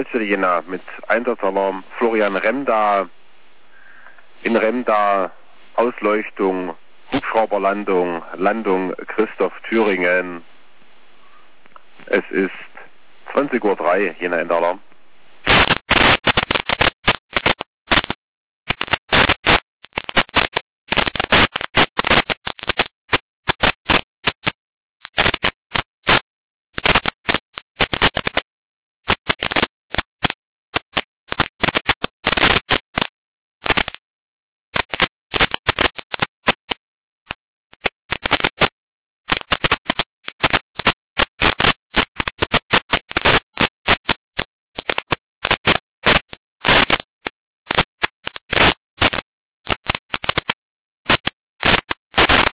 Unfallstelle Jena mit Einsatzalarm Florian Remda. In Remda Ausleuchtung, Hubschrauberlandung, Landung Christoph Thüringen. Es ist 20:03 Uhr, Jena Enderalarm.